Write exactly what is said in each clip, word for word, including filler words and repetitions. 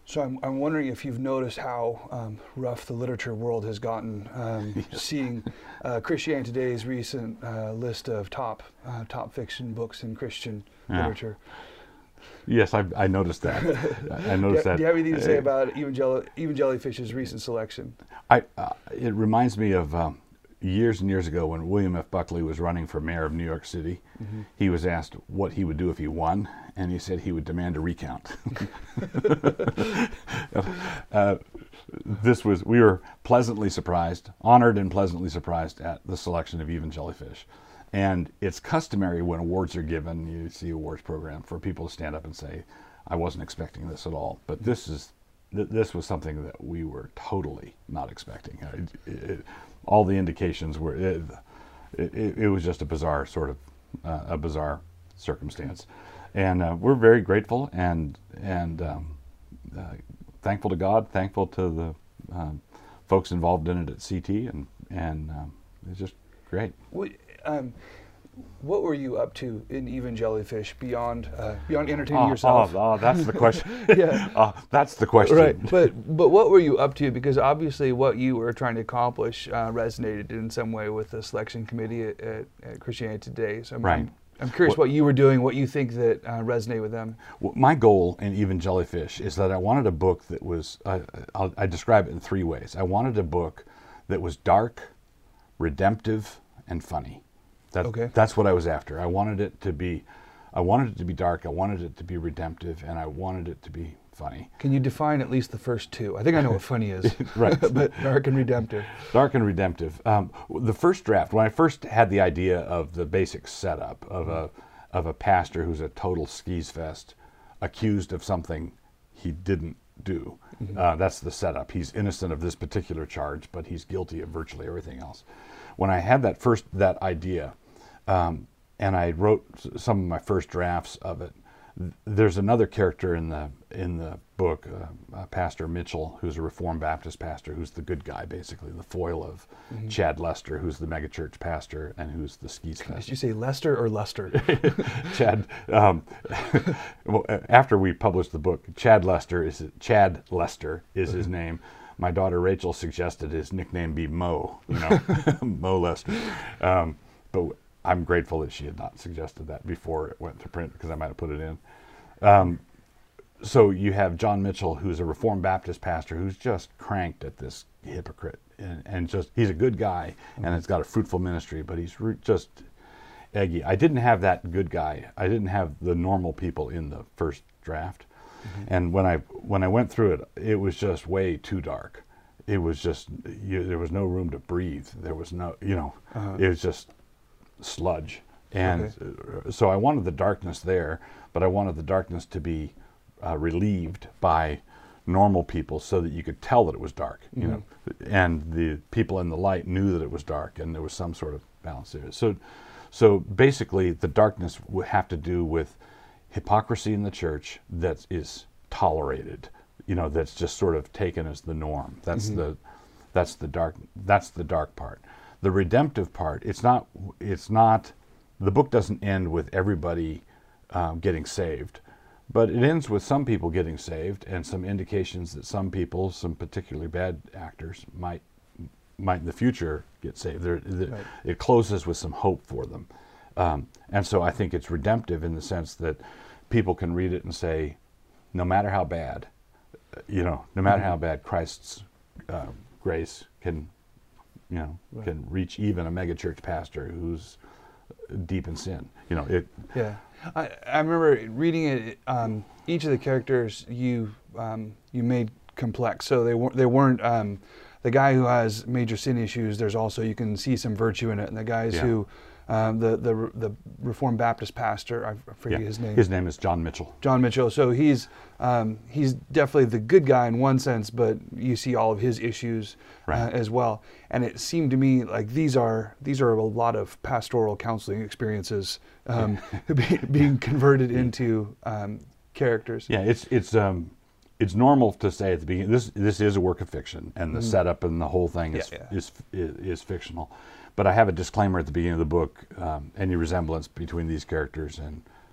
So I'm, I'm wondering if you've noticed how um, rough the literature world has gotten, um, Yes. seeing uh, Christianity Today's recent uh, list of top uh, top fiction books in Christian Yeah. literature. Yes, I, I noticed that. I I do, noticed you, that. do you have anything to say Uh, about Evangel- Evangelifish's recent selection? I, uh, it reminds me of um, years and years ago when William F. Buckley was running for mayor of New York City. Mm-hmm. He was asked what he would do if he won, and he said he would demand a recount. uh, this was, we were pleasantly surprised, honored and pleasantly surprised at the selection of Evangelifish. And it's customary when awards are given, you see awards program, for people to stand up and say, I wasn't expecting this at all. But this is th- this was something that we were totally not expecting. It, it, it, all the indications were, it, it, it was just a bizarre sort of, uh, a bizarre circumstance. And uh, we're very grateful and, and um, uh, thankful to God, thankful to the um, folks involved in it at C T, and, and um, it's just great. What, um, what were you up to in Evangellifish beyond uh, beyond entertaining Oh, yourself? Oh, oh, that's the question. Yeah. Uh, that's the question. Right, but but what were you up to? Because obviously what you were trying to accomplish uh, resonated in some way with the selection committee at, at, at Christianity Today. So I'm, Right. I'm, I'm curious What- what you were doing, what you think that uh, resonated with them. Well, my goal in Evangellifish is that I wanted a book that was, uh, I'll, I describe it in three ways. I wanted a book that was dark, redemptive, and funny. That, Okay. That's what I was after. I wanted it to be, I wanted it to be dark, I wanted it to be redemptive, and I wanted it to be funny. Can you define at least the first two? I think I know what funny is. Right. But dark and redemptive. Dark and redemptive. Um, the first draft, when I first had the idea of the basic setup of a of a pastor who's a total skis fest, accused of something he didn't do. Mm-hmm. Uh, that's the setup. He's innocent of this particular charge, but he's guilty of virtually everything else. When I had that first that idea, um, and I wrote s- some of my first drafts of it, th- there's another character in the in the book, uh, uh, Pastor Mitchell, who's a Reformed Baptist pastor, who's the good guy, basically the foil of Mm-hmm. Chad Lester, who's the megachurch pastor and who's the skis Did fest. you say Lester or Luster? Chad, um, well, after we published the book, Chad Lester is Chad Lester is his name. My daughter Rachel suggested his nickname be Mo, you know, Mo Lester. Um, but I'm grateful that she had not suggested that before it went to print, because I might have put it in. Um, so you have John Mitchell, who's a Reformed Baptist pastor, who's just cranked at this hypocrite, and, and just he's a good guy and has got a fruitful ministry, but he's re- just eggy. I didn't have that good guy. I didn't have the normal people in the first draft. Mm-hmm. And when I when I went through it, it was just way too dark. It was just you, there was no room to breathe. There was no, you know, Uh-huh. it was just sludge. And Okay. uh, so I wanted the darkness there, but I wanted the darkness to be uh, relieved by normal people, so that you could tell that it was dark, you Mm-hmm. know, and the people in the light knew that it was dark, and there was some sort of balance there. So, so basically, the darkness would have to do with hypocrisy in the church that is tolerated, you know, that's just sort of taken as the norm. That's Mm-hmm. the, that's the dark, that's the dark part. The redemptive part, it's not, it's not, the book doesn't end with everybody um, getting saved. But it ends with some people getting saved, and some indications that some people, some particularly bad actors, might might in the future get saved. There, the, Right. It closes with some hope for them, um, and so I think it's redemptive in the sense that people can read it and say, no matter how bad, you know, no matter Mm-hmm. how bad, Christ's uh, grace can, you know, Right. can reach even a megachurch pastor who's deep in sin. You know, it. Yeah, I, I remember reading it. Um, each of the characters you um, you made complex, so they weren't they weren't um, the guy who has major sin issues. There's also, you can see some virtue in it, and the guys Yeah. who um, the the the Reformed Baptist pastor, I forget Yeah. his name. His name is John Mitchell. John Mitchell. So he's um, he's definitely the good guy in one sense, but you see all of his issues uh, Right. as well. And it seemed to me like these are these are a lot of pastoral counseling experiences um, be, being converted into um, characters. Yeah, it's it's um it's normal to say at the beginning this this is a work of fiction, and the setup and the whole thing is, Yeah, yeah. is is is fictional. But I have a disclaimer at the beginning of the book: um, any resemblance between these characters and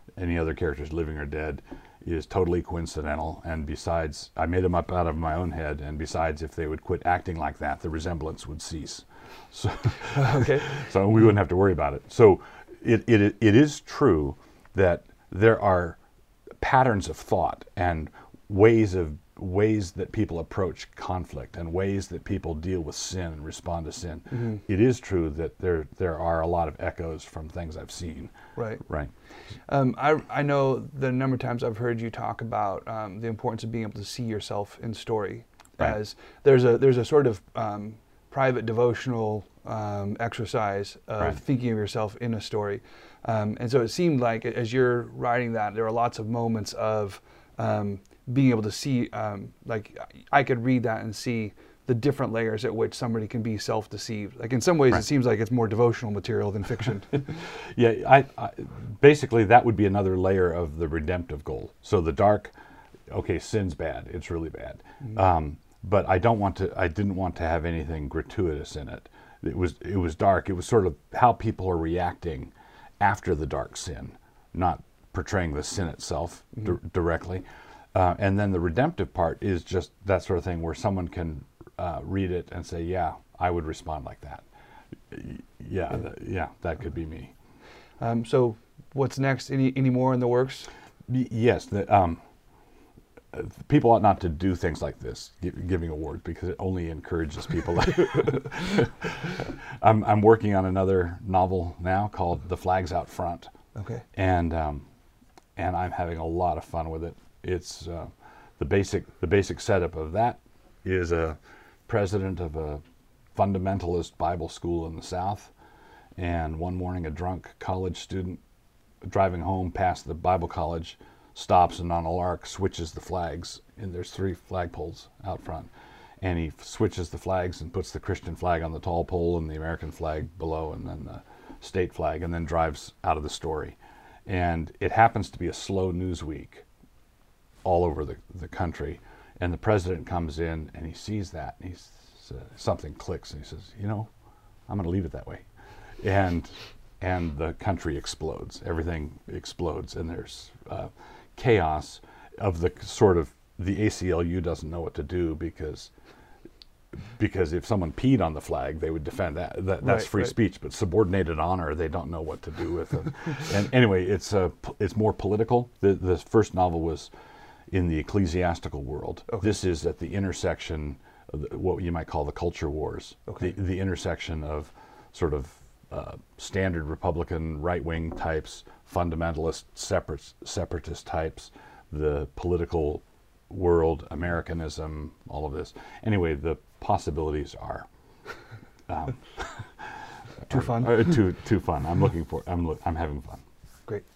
any other characters, living or dead, is totally coincidental. And besides, I made them up out of my own head. And besides, if they would quit acting like that, the resemblance would cease. So, Okay. so we wouldn't have to worry about it. So it, it, it is true that there are patterns of thought and ways of ways that people approach conflict and ways that people deal with sin and respond to sin. Mm-hmm. It is true that there there are a lot of echoes from things I've seen. Right. Right. Um, I I know the number of times I've heard you talk about um, the importance of being able to see yourself in story. Right. As there's a there's a sort of um, private devotional um, exercise of Right. thinking of yourself in a story, um, and so it seemed like as you're writing that there were lots of moments of um, being able to see, um, like I could read that and see the different layers at which somebody can be self-deceived. Like in some ways, Right. it seems like it's more devotional material than fiction. Yeah, I, I basically that would be another layer of the redemptive goal. So the dark, okay, sin's bad. It's really bad. Mm-hmm. Um, but I don't want to. I didn't want to have anything gratuitous in it. It was it was dark. It was sort of how people are reacting after the dark sin, not portraying the sin itself mm-hmm. di- directly. Uh, and then the redemptive part is just that sort of thing where someone can uh, read it and say, yeah, I would respond like that. Yeah, yeah, th- yeah that could be me. Um, so what's next? Any any more in the works? Y- yes, the, um, uh, people ought not to do things like this, gi- giving awards, because it only encourages people. I'm, I'm working on another novel now called The Flags Out Front. Okay. And um, and I'm having a lot of fun with it. It's uh, the basic the basic setup of that is a president of a fundamentalist Bible school in the South, and one morning a drunk college student driving home past the Bible college stops and on a lark switches the flags, and there's three flagpoles out front, and he switches the flags and puts the Christian flag on the tall pole and the American flag below, and then the state flag, and then drives out of the story. And it happens to be a slow news week all over the, the country, and the president comes in and he sees that, and he's uh, something clicks, and he says, you know, I'm going to leave it that way. And and the country explodes. Everything explodes, and there's uh, chaos of the sort of, the A C L U doesn't know what to do, because because if someone peed on the flag, they would defend that. that that's Right, free right. speech, but subordinated honor, they don't know what to do with it. And anyway, it's uh, p- it's more political. The the first novel was in the ecclesiastical world. Okay. This is at the intersection of the, what you might call the culture wars. Okay. The the intersection of sort of uh, standard Republican right-wing types, fundamentalist separate, separatist types, the political world, Americanism, all of this. Anyway, the possibilities are um, Too are- fun. are too too fun. I'm looking for. I'm lo- I'm having fun. Great.